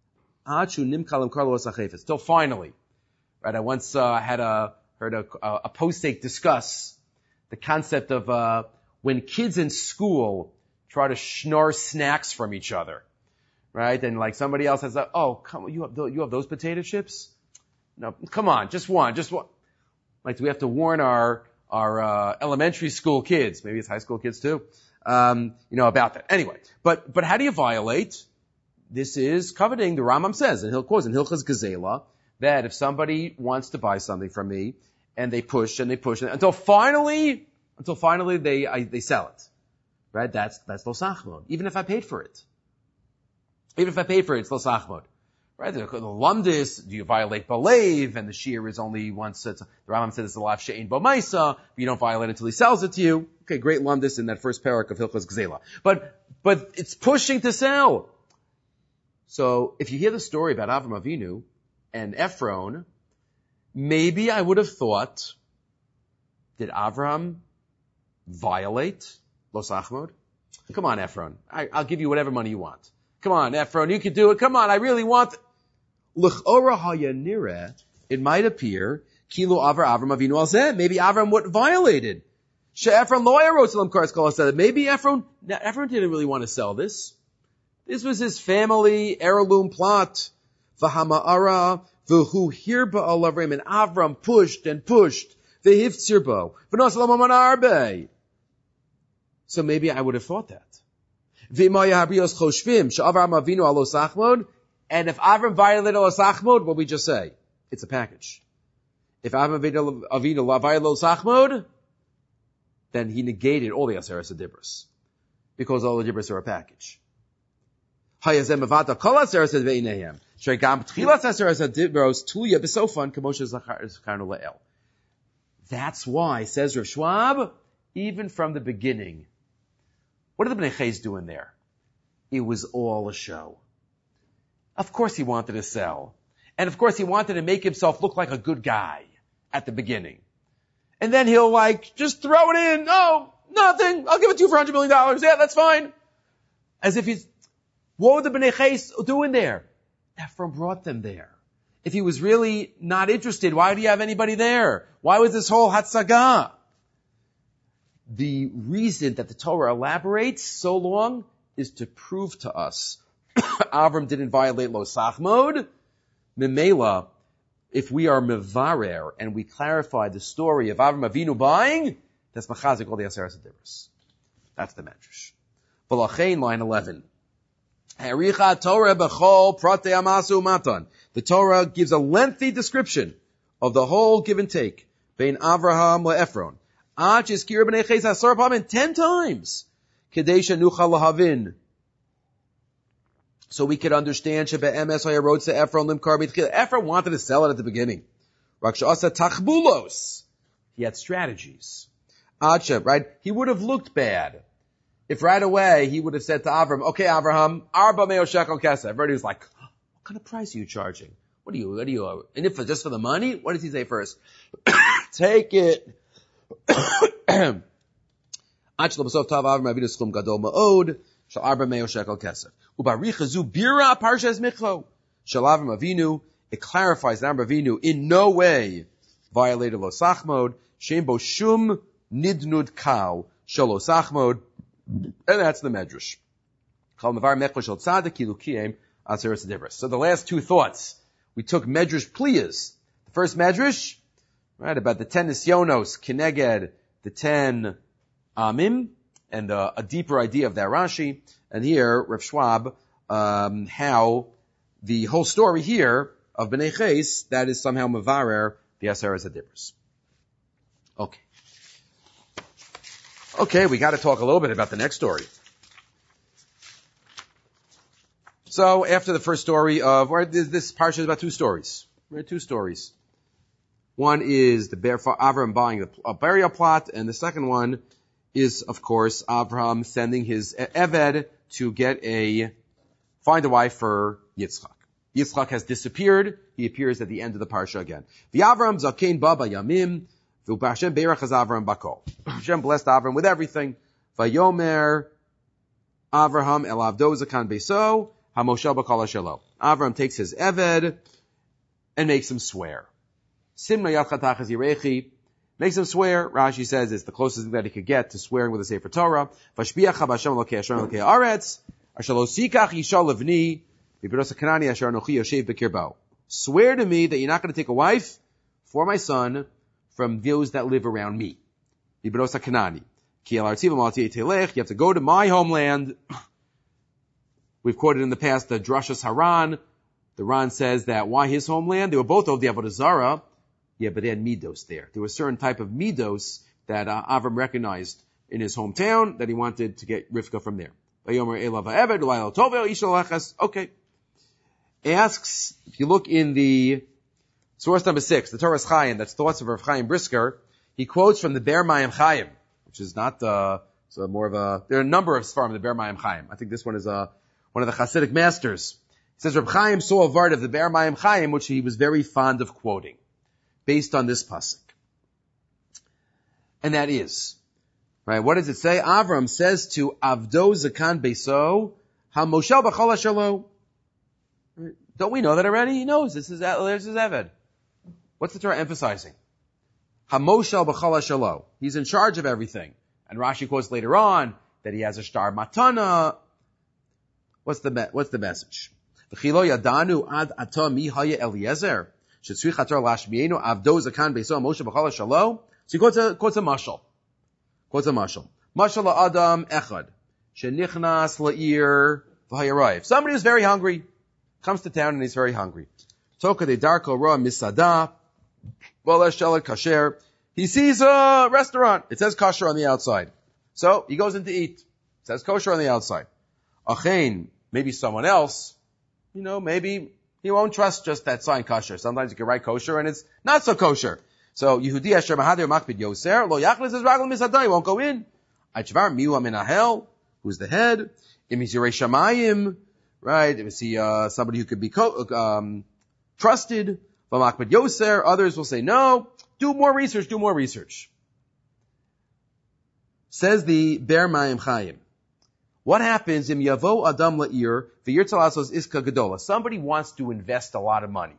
Till finally, right? I once uh, had a heard a, a posek discuss the concept of uh, when kids in school try to schnorr snacks from each other, right? And like somebody else has, a, oh, come on, you have you have those potato chips? No, come on, just one, just one. Like, do we have to warn our our uh, elementary school kids, maybe it's high school kids too, um, you know, about that? Anyway, but but how do you violate? This is coveting. The Rambam says, and he'll quote in Hilchas Gezela, that if somebody wants to buy something from me, and they push and they push until finally, until finally they I, they sell it, right? That's that's lo sachmod. Even if I paid for it, even if I paid for it, it's lo sachmod, right? The, the lumdis, do you violate balev? And the shear is only once. It's, the Rambam says it's a lav she'ein bo ma'isa. You don't violate it until he sells it to you. Okay, great lumdis in that first parak of Hilchas Gezela, but but it's pushing to sell. So if you hear the story about Avram Avinu and Ephron, maybe I would have thought, did Avram violate Lo Sachmod? Come on, Ephron. I, I'll give you whatever money you want. Come on, Ephron, you can do it. Come on, I really want it. L'chora hayanire, it might appear, Kilo Avra Avram Avinu al zeh. Maybe Avram what violated. She Ephron lo yarotzalem karas kol said. Maybe Ephron, Ephron didn't really want to sell this. This was his family heirloom plot. V'hama'ara v'hu hirba alavrim, and Avram pushed and pushed. V'hiftzirbo v'nosalaman arbe. So maybe I would have thought that. V'imaya habrios choshvim she'Avram Avinu alo sachmod. And if Avram violated alo sachmod, what we just say? It's a package. If Avram Avinu violated alo sachmod, then he negated all the aseres adibros, because all the dibros are a package. That's why, says Rav Schwab, even from the beginning, what did the Bnei Ches do in there? It was all a show. Of course he wanted to sell. And of course he wanted to make himself look like a good guy at the beginning. And then he'll like, just throw it in. Oh, nothing. I'll give it to you for one hundred million dollars. Yeah, that's fine. As if he's, what would the Bnei Ches doing there? Ephron brought them there. If he was really not interested, why do you have anybody there? Why was this whole Hatzagah? The reason that the Torah elaborates so long is to prove to us Avram didn't violate Lo Sachmod. Memela, if we are mevarer and we clarify the story of Avram Avinu buying, that's machazik all the aseres adibros. That's the medrash. V'lachein, line eleven. The Torah gives a lengthy description of the whole give and take. Bein Avraham le'Ephron. Ach iskir b'nei ches asar pamim, ten times. Kadesha nucha lahavin. So we could understand shebe'emes hayarot se Ephron limkar b'tchila. Ephron wanted to sell it at the beginning. Rak she'asa tachbulos. He had strategies. Acha, right? He would have looked bad if right away he would have said to Avram, okay, Avraham, arba meo shekel kesef. Everybody was like, what kind of price are you charging? What are you, what are you, and if just for the money? What does he say first? Take it. Ach l'basov tav Avram avinu schum gadol ma'od, shal arba meo shekel kesef. Ubaricha zu bira parshes michlo. Shal Avram avinu, it clarifies that Avram avinu in no way violated lo sachmod, shem bo shum nidnud kal, shalo sachmod, and that's the medrash. So the last two thoughts, we took medrash pliyas. The first medrash, right, about the ten nisyonos, kineged, the ten amim, and uh, a deeper idea of that Rashi. And here, Rav Schwab, um, how the whole story here of Bnei Ches, that is somehow mevarer the Aseres HaDibros. Okay. Okay, we got to talk a little bit about the next story. So after the first story of, or this, this parsha is about two stories. Right, two stories. One is the Ber, Avram buying the, a burial plot, and the second one is, of course, Avram sending his Eved to get a, find a wife for Yitzchak. Yitzchak has disappeared. He appears at the end of the parsha again. V'Avram zakein ba bayamim, v'Hashem beirach az Avram bakol. Hashem blessed Avram with everything. Vayomer Avraham el avdo zakan beso, hamoshel bakol hashelo. Avram takes his Eved and makes him swear. Simna yachatach yirechi, makes him swear. Rashi says it's the closest thing that he could get to swearing with the Sefer Torah. Vashpiach Hashem lokei Hashem lokei aretz, ashalo sikach yishal levni, v'biros hakanani asher anochi yoshev b'kirbo. Swear to me that you're not going to take a wife for my son from those that live around me. V'biros hakanani. Ki el artziv amalti etelech, you have to go to my homeland. We've quoted in the past the Drashas Haran. The Ran says that why his homeland? They were both of the Avodah Zarah. Yeah, but they had midos there. There was a certain type of midos that uh, Avram recognized in his hometown that he wanted to get Rivka from there. Okay. Asks, if you look in the source number six, the Torah's Chaim, that's thoughts of Rav Chaim Brisker, he quotes from the Ber Mayim Chaim, which is not uh, so more of a, there are a number of Sfarim in the Ber Mayim Chaim. I think this one is uh, one of the Hasidic masters. It says Rav Chaim saw a vart of the Ber Mayim Chaim, which he was very fond of quoting, based on this pasuk. And that is, right, what does it say? Avram says to Avdo Zakan Beso, HaMoshel B'chol HaShalo. Don't we know that already? He knows this is, there's his Eved. What's the Torah emphasizing? HaMoshel B'chol HaShalo. He's in charge of everything. And Rashi quotes later on that he has a star matana. What's the, me- what's the message? V'chilo yadanu ad ata mi haya Eliezer. So he quotes a, quotes a mashal. Quotes a mashal. Mashal Adam echad. Shenichnas la'ir v'hayarayiv. Somebody who's very hungry. Comes to town and he's very hungry. Toka de darko roa misada. V'leshela kasher. He sees a restaurant. It says kosher on the outside. So he goes in to eat. It says kosher on the outside. Achein, maybe someone else, you know, maybe he won't trust just that sign kosher. Sometimes you can write kosher and it's not so kosher. So Yehudi Asher Mahadir Makpid Yoser Lo Yachlis is Ragel Misada. He won't go in. Aichvar Miu Aminahel, who's the head. Im he's Yerei Shamayim, right? Is he uh, somebody who could be co- um, trusted? Makpid Yoser. Others will say no. Do more research. Do more research. Says the Ber Mayim Chaim. What happens im yavo adam la'ir v'yirtzal asos iska gedola? Somebody wants to invest a lot of money.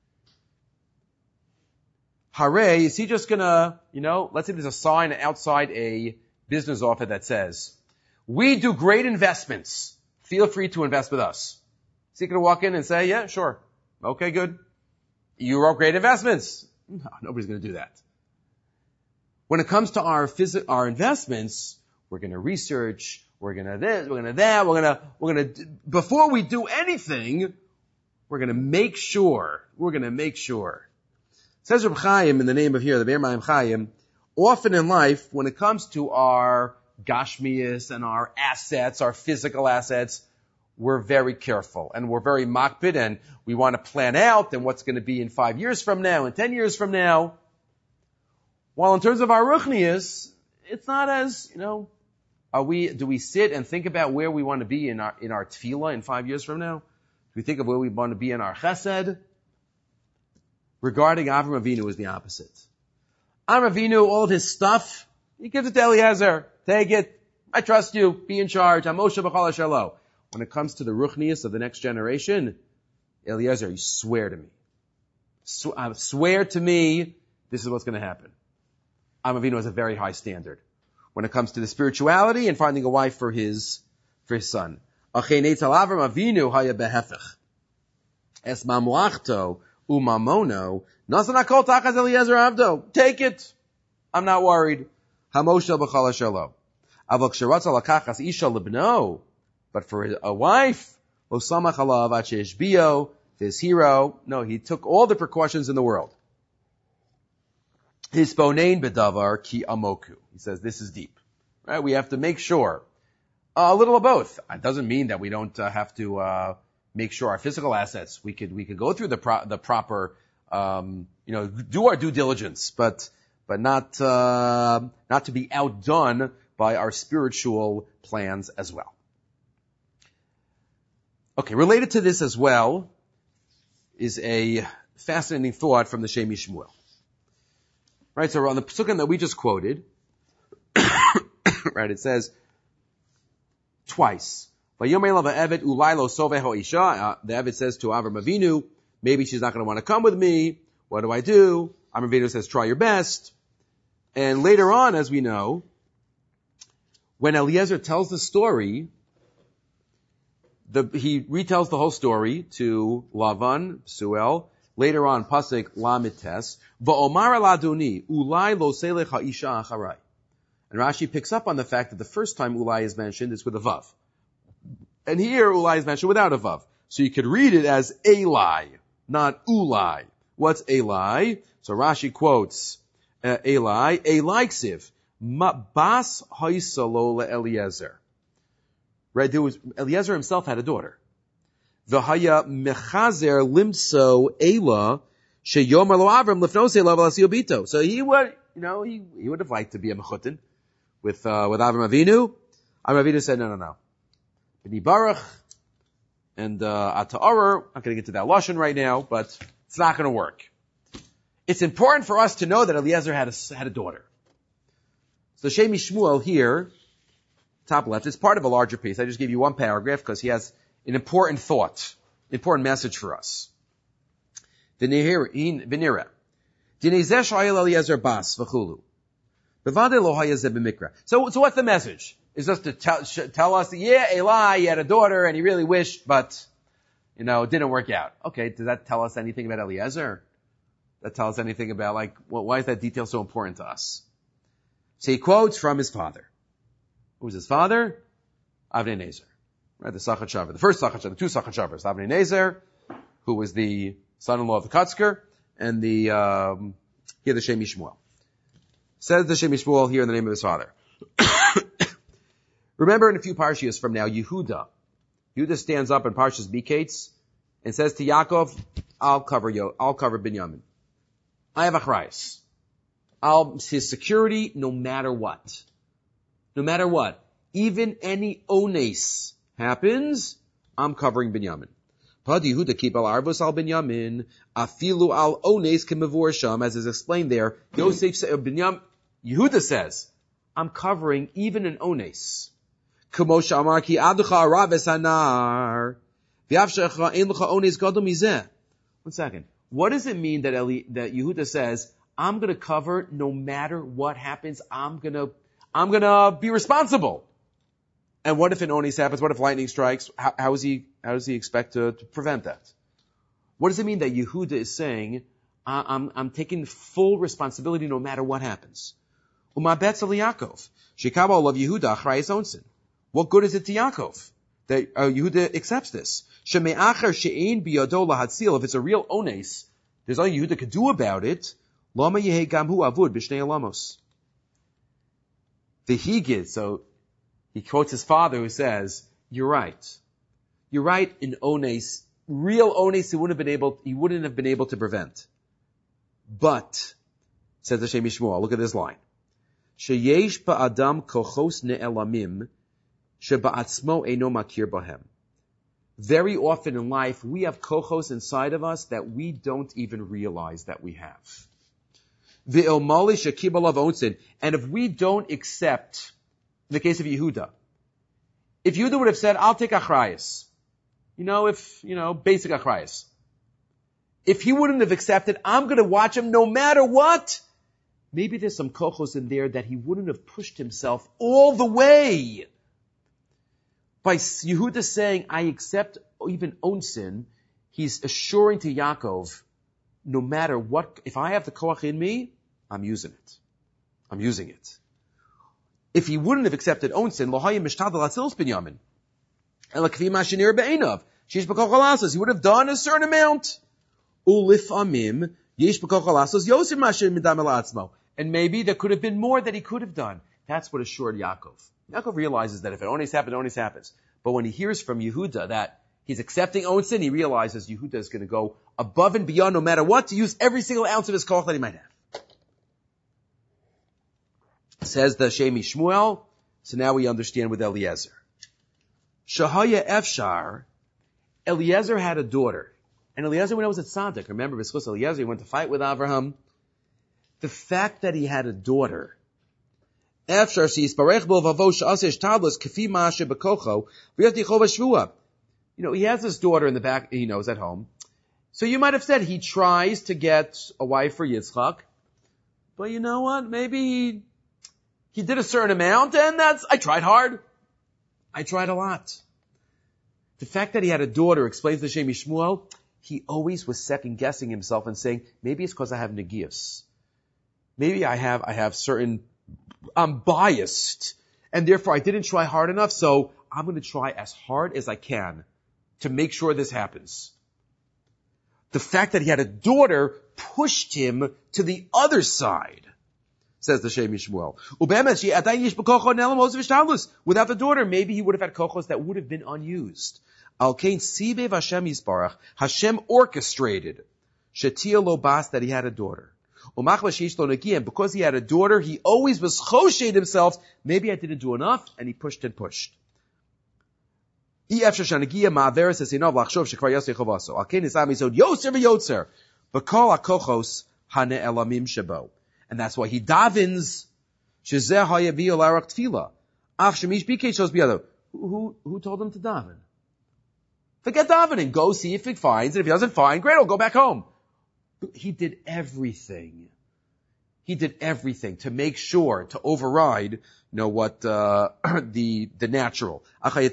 Hare, is he just gonna, you know, let's say there's a sign outside a business office that says, we do great investments. Feel free to invest with us. Is he gonna walk in and say, yeah, sure. Okay, good. You wrote great investments. No, nobody's gonna do that. When it comes to our phys- our investments, we're gonna research, we're gonna this, we're gonna that, we're gonna, we're gonna, before we do anything, we're gonna make sure, we're gonna make sure Says Reb Chaim in the name of here, the Be'er Mayim Chaim, often in life, when it comes to our gashmias and our assets, our physical assets, we're very careful and we're very makpid and we want to plan out and what's going to be in five years from now and ten years from now. While in terms of our ruchnias, it's not as, you know, are we, do we sit and think about where we want to be in our, in our tefillah in five years from now? Do we think of where we want to be in our chesed? Regarding Avram Avinu is the opposite. Avram Avinu, all of his stuff, he gives it to Eliezer. Take it. I trust you. Be in charge. I'm Moshe B'chol Shalo. When it comes to the ruchnius of the next generation, Eliezer, you swear to me. Sw- uh, swear to me, this is what's going to happen. Avram Avinu has a very high standard when it comes to the spirituality and finding a wife for his, for his son. Avram Avinu haya behefech. Es mamlachto umamono nasanakol tachas Eliezer avdo. Take it. I'm not worried. Hamoshel b'chal shalom. Avol ksheratza lakachas isha libno. But for a wife, lo samach alav achesh bio, his hero. No, he took all the precautions in the world. His bonain bedavar ki amoku. He says this is deep, right? We have to make sure uh, a little of both. It doesn't mean that we don't uh, have to uh, make sure our physical assets. We could we could go through the pro- the proper, um, you know, do our due diligence, but but not uh, not to be outdone by our spiritual plans as well. Okay, related to this as well is a fascinating thought from the Shem Yishmuel. Right, so on the psukim that we just quoted, right, it says twice. Uh, the Eved says to Avram Avinu, maybe she's not going to want to come with me. What do I do? Avram Avinu says, try your best. And later on, as we know, when Eliezer tells the story, the, he retells the whole story to Lavan, Suel. Later on, pasuk lamites, va'omar laduni ulai lo selech ha'isha acharai. And Rashi picks up on the fact that the first time ulai is mentioned is with a vav, and here ulai is mentioned without a vav. So you could read it as Eli, not ulai. What's Eli? So Rashi quotes uh, Eli, Eli ksiv bas haisalo leEliezer. Right, there was Eliezer himself had a daughter. V'haya mechazer limso ela sheyomer lo Avram lifnose ela v'lasiyobito. So he would, you know, he, he would have liked to be a mechutin with, uh, with Avram Avinu. Avram Avinu said, no, no, no. B'ni Baruch and, uh, Ata'arer, I'm not going to get to that lashon right now, but it's not going to work. It's important for us to know that Eliezer had a, had a daughter. So Shem Yishmuel here, top left, is part of a larger piece. I just gave you one paragraph because he has an important thought, important message for us. V'nira. So, so what's the message? Is just to tell, tell us, yeah, Eli, he had a daughter and he really wished, but, you know, it didn't work out. Okay, does that tell us anything about Eliezer? That tell us anything about, like, well, why is that detail so important to us? So he quotes from his father. Who was his father? Avnei Nezer. Right, the Sachat Shavar, the first Sachat Shavar, the two Sachat Shavars, Avnei Nezer, who was the son-in-law of the Kotzker, and the, um, here the Shem Yishmuel. Says the Shem Yishmuel here in the name of his father. Remember in a few parshiyos from now, Yehuda, Yehuda stands up in Parshas Miketz and says to Yaakov, I'll cover you, I'll cover Binyamin. I have achrayus. I'll, his security no matter what. No matter what. Even any ones happens, I'm covering Binyamin. Pad Yehuda keep al arbus al Binyamin, afilu al ones kemavur sham, as is explained there. Yosef Binyamin, Yehuda says, I'm covering even an ones. Kemo shamar ki aducha araves hanar, v'avshecha ein lecha ones gadol mizeh. One second. What does it mean that Eli, that Yehuda says, I'm gonna cover no matter what happens, I'm gonna, I'm gonna be responsible? And what if an onis happens? What if lightning strikes? How, how is he, how does he expect to, to prevent that? What does it mean that Yehuda is saying, I'm, I'm taking full responsibility no matter what happens? Uma betz Yaakov. Shekabal of Yehuda achrayis onsin. What good is it to Yaakov that uh, Yehuda accepts this? Sheme'acher she'ein biyado lahatzil. If it's a real ones, there's all Yehuda could do about it. Lama yehe gam hu avud b'shnei olamos. The Higid, so he quotes his father who says, you're right. You're right in ones. Real ones he wouldn't have been able, he wouldn't have been able to prevent. But, says the Shem Yishmuel, look at this line. Sheyesh ba'adam kochos ne'elamim sheba'atzmo eino makir bahem. Very often in life, we have kochos inside of us that we don't even realize that we have. Ve'omali shekibalav onsin. And if we don't accept, in the case of Yehuda, if Yehuda would have said, I'll take achrayas, you know, if, you know, basic achrayas. If he wouldn't have accepted, I'm going to watch him no matter what. Maybe there's some kochos in there that he wouldn't have pushed himself all the way. By Yehuda saying, I accept even onsin, he's assuring to Yaakov, no matter what, if I have the koach in me, I'm using it. I'm using it. If he wouldn't have accepted onsin, lohayim mishtadal atzilus binyamin. And like mashinir be'enav, sheesh b'koch alasos, he would have done a certain amount. Ulif amim, yesh b'koch alasos, yosir mashinir midam elatzmo. And maybe there could have been more that he could have done. That's what assured Yaakov. Yaakov realizes that if it only happens, it only happens. But when he hears from Yehuda that he's accepting onsin, he realizes Yehuda is going to go above and beyond no matter what to use every single ounce of his koch that he might have. Says the Shemi Shmuel, so now we understand with Eliezer. Shahaya Efshar, Eliezer had a daughter. And Eliezer, when I was at Tzaddik, remember, B'schus Eliezer, he went to fight with Avraham. The fact that he had a daughter, Efshar sees, Barech bo vavo sh'asesh tablas kafi ma'ashe b'kocho, v'yatichov ha'shvua. You know, he has his daughter in the back, he knows, at home. So you might have said he tries to get a wife for Yitzchak. But you know what? Maybe he, he did a certain amount, and that's, I tried hard. I tried a lot. The fact that he had a daughter explains to Shemi Shmuel, he always was second guessing himself and saying, maybe it's because I have negios. Maybe I have, I have certain, I'm biased, and therefore I didn't try hard enough, so I'm going to try as hard as I can to make sure this happens. The fact that he had a daughter pushed him to the other side, says the Shemi Shmuel. Without the daughter, maybe he would have had kochos that would have been unused. Al-Kain Sibev Hashem Yisbarach, Hashem orchestrated, Shetia Lobas, that he had a daughter. And because he had a daughter, he always was choshed himself, maybe I didn't do enough, and he pushed and pushed. And that's why he davens. Who, who told him to daven? Forget davening. Go see if he finds it. If he doesn't find, great, I'll go back home. He did everything. He did everything to make sure, to override, you know, what, uh, the, the natural.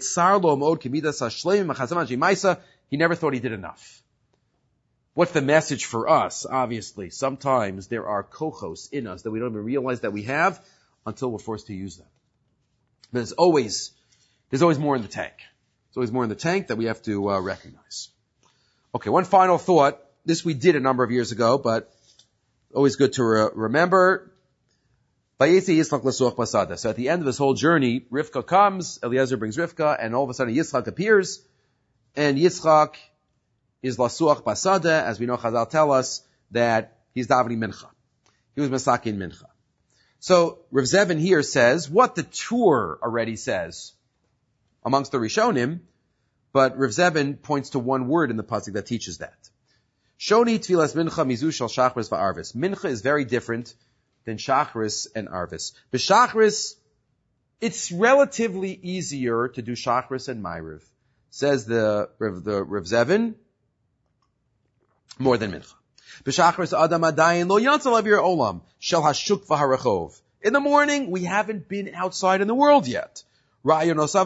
He never thought he did enough. What's the message for us? Obviously, sometimes there are kochos in us that we don't even realize that we have until we're forced to use them. But there's always, there's always more in the tank. There's always more in the tank that we have to, uh, recognize. Okay, one final thought. This we did a number of years ago, but always good to re- remember. So at the end of this whole journey, Rivka comes, Eliezer brings Rivka, and all of a sudden Yitzchak appears, and Yitzchak is lasuach basada, as we know Chazal tell us, that he's davening mincha. He was masakin mincha. So Rav Zevin here says what the Tur already says amongst the Rishonim, but Rav Zevin points to one word in the pasuk that teaches that. Shoni tfilas mincha mizu shel shachris va'arvis. Mincha is very different than shachris and arvis. B'shachris, it's relatively easier to do shachris and ma'ariv. Says the the Rav Zevin, more than mincha. B'shachris adam adayin lo yatzal avir olam shel hashuk v'harachov. In the morning, we haven't been outside in the world yet. I still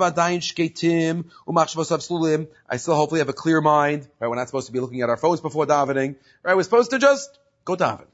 hopefully have a clear mind. Right? We're not supposed to be looking at our phones before davening. Right? We're supposed to just go daven.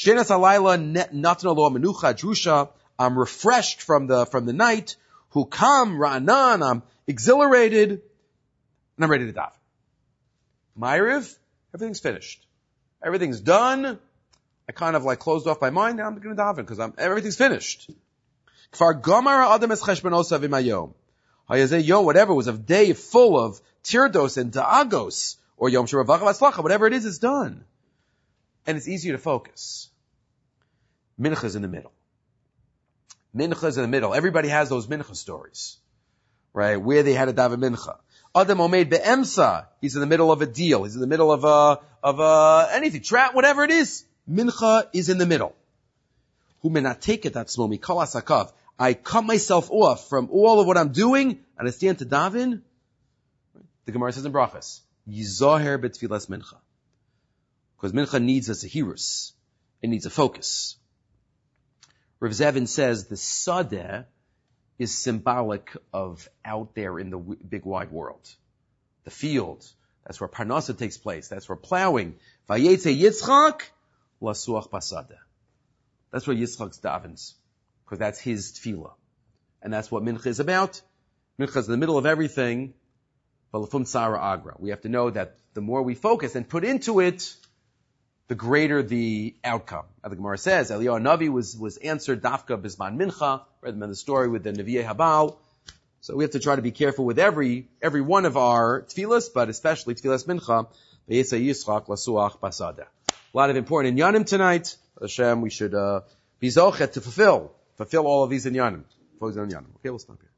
I'm refreshed from the, from the night. Hukam ra'anan. I'm exhilarated. And I'm ready to daven. Ma'ariv, everything's finished. everything's done. I kind of like closed off my mind. Now I'm going to daven because I'm everything's finished. Kfar gomar adam es cheshbonosav imayom. Hayazeh yo, whatever was a day full of tirdos and da'agos, or yom she'ravacha v'atzlacha, whatever it is, it's done. And it's easier to focus. Mincha is in the middle. Mincha is in the middle. Everybody has those mincha stories, right? Where they had a daven mincha. Adam omeid be'emsa. He's in the middle of a deal. He's in the middle of a, of a, anything, trap, whatever it is. Mincha is in the middle. Hu menateket atzmo mikol asakav. I cut myself off from all of what I'm doing, and I stand to daven. The Gemara says in Brachas, Yizoher betfilas mincha. Because mincha needs a sehirus. It needs a focus. Rav Zevin says the sadeh is symbolic of out there in the big wide world. The field. That's where parnasa takes place. That's where plowing. Vayetze Yitzchak lasuach basadeh. That's where Yitzchak's davens. Because that's his tefillah. And that's what mincha is about. Mincha is in the middle of everything. Balafum tsara agra. We have to know that the more we focus and put into it, the greater the outcome. As the Gemara says, Eliyahu Navi was, was answered dafka bisman mincha. Read them in the story with the Nevi'eh Habal. So we have to try to be careful with every, every one of our tefillas, but especially tefillas mincha. V'yesei Yischak lasuach basadeh. A lot of important inyanim tonight. Hashem, we should, uh, be zochet to fulfill. Fulfill all of these inyanim. Okay, we'll stop here.